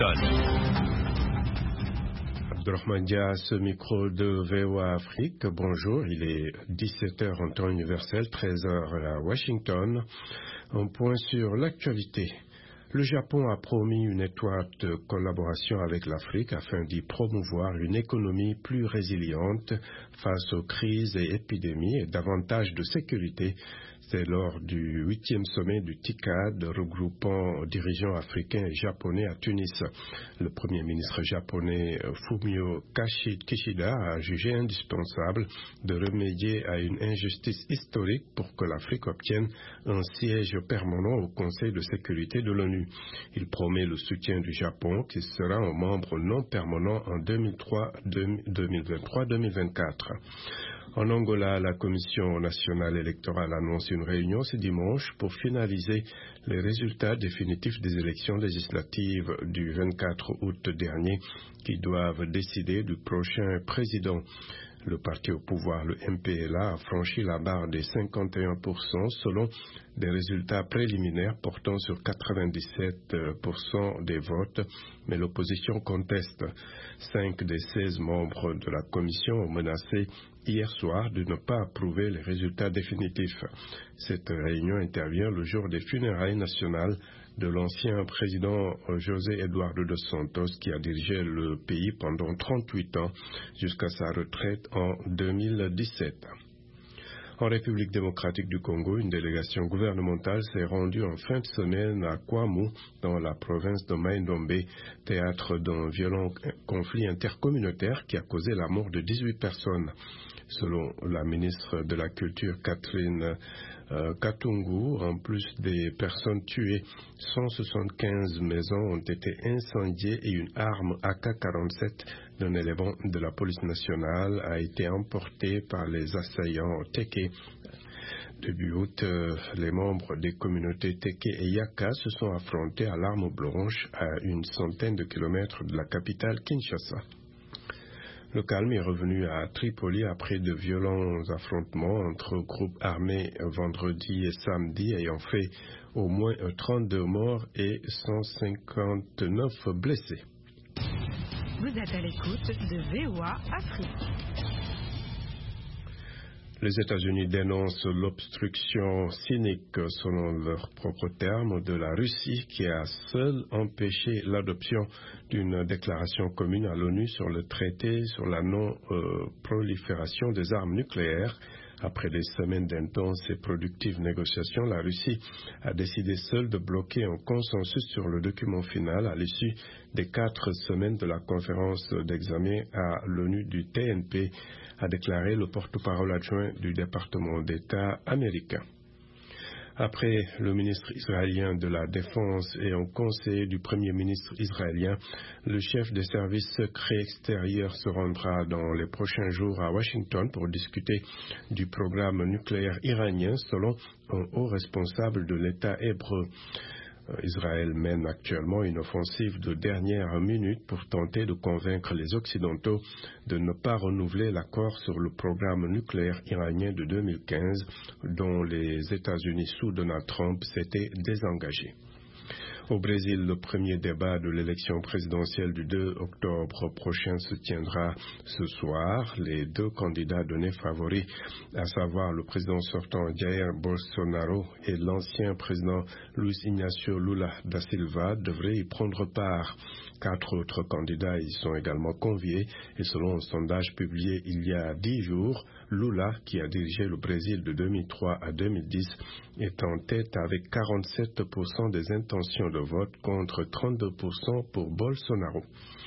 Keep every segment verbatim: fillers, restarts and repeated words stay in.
Abdelrahman Dias, micro de V O A Afrique. Bonjour, il est dix-sept heures en temps universel, treize heures à Washington. Un point sur l'actualité. Le Japon a promis une étroite collaboration avec l'Afrique afin d'y promouvoir une économie plus résiliente face aux crises et épidémies et davantage de sécurité. C'est lors du huitième sommet du TICAD regroupant dirigeants africains et japonais à Tunis. Le premier ministre japonais Fumio Kishida a jugé indispensable de remédier à une injustice historique pour que l'Afrique obtienne un siège permanent au Conseil de sécurité de l'ONU. Il promet le soutien du Japon qui sera un membre non permanent en deux mille vingt-trois deux mille vingt-quatre. En Angola, la Commission nationale électorale annonce une réunion ce dimanche pour finaliser les résultats définitifs des élections législatives du vingt-quatre août dernier qui doivent décider du prochain président. Le parti au pouvoir, le M P L A, a franchi la barre des cinquante et un pour cent selon des résultats préliminaires portant sur quatre-vingt-dix-sept pour cent des votes, mais l'opposition conteste. Cinq des seize membres de la commission ont menacé hier soir de ne pas approuver les résultats définitifs. Cette réunion intervient le jour des funérailles nationales de l'ancien président José Eduardo dos Santos qui a dirigé le pays pendant trente-huit ans jusqu'à sa retraite en deux mille dix-sept. En République démocratique du Congo, une délégation gouvernementale s'est rendue en fin de semaine à Kwamu, dans la province de Mai-Ndombe, théâtre d'un violent conflit intercommunautaire qui a causé la mort de dix-huit personnes. Selon la ministre de la Culture Catherine euh, Katungu, en plus des personnes tuées, cent soixante-quinze maisons ont été incendiées et une arme A K quarante-sept d'un élément de la police nationale a été emportée par les assaillants Teke. Début août, euh, les membres des communautés Teke et Yaka se sont affrontés à l'arme blanche à une centaine de kilomètres de la capitale Kinshasa. Le calme est revenu à Tripoli après de violents affrontements entre groupes armés vendredi et samedi ayant fait au moins trente-deux morts et cent cinquante-neuf blessés. Vous êtes à l'écoute de V O A Afrique. Les États-Unis dénoncent l'obstruction cynique, selon leurs propres termes, de la Russie qui a seule empêché l'adoption d'une déclaration commune à l'ONU sur le traité sur la non-prolifération des armes nucléaires. Après des semaines d'intenses et productives négociations, la Russie a décidé seule de bloquer un consensus sur le document final à l'issue des quatre semaines de la conférence d'examen à l'ONU du T N P, a déclaré le porte-parole adjoint du département d'État américain. Après le ministre israélien de la Défense et un conseiller du premier ministre israélien, le chef des services secrets extérieurs se rendra dans les prochains jours à Washington pour discuter du programme nucléaire iranien selon un haut responsable de l'État hébreu. Israël mène actuellement une offensive de dernière minute pour tenter de convaincre les Occidentaux de ne pas renouveler l'accord sur le programme nucléaire iranien de deux mille quinze dont les États-Unis sous Donald Trump s'étaient désengagés. Au Brésil, le premier débat de l'élection présidentielle du deux octobre prochain se tiendra ce soir. Les deux candidats donnés favoris, à savoir le président sortant Jair Bolsonaro et l'ancien président Luiz Inácio Lula da Silva, devraient y prendre part. Quatre autres candidats y sont également conviés et selon un sondage publié il y a dix jours, Lula, qui a dirigé le Brésil de deux mille trois à deux mille dix, est en tête avec quarante-sept pour cent des intentions de vote contre trente-deux pour cent pour Bolsonaro.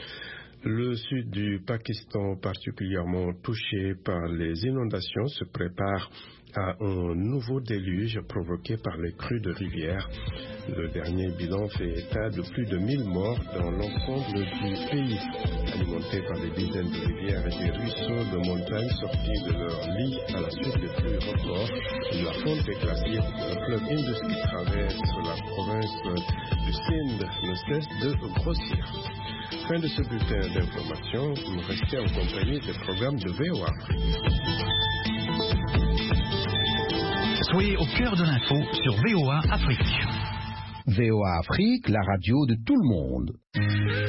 Le sud du Pakistan, particulièrement touché par les inondations, se prépare à un nouveau déluge provoqué par les crues de rivières. Le dernier bilan fait état de plus de mille morts dans l'ensemble du pays, alimentés par des dizaines de rivières et des ruisseaux de montagne sortis de leur lit à la suite des pluies records. La fonte des glaciers, le fleuve Indus qui traverse la province du Sindh ne cesse de grossir. Fin de ce bulletin d'information, vous restez en compagnie des programmes de V O A. Soyez au cœur de l'info sur V O A Afrique. V O A Afrique, la radio de tout le monde.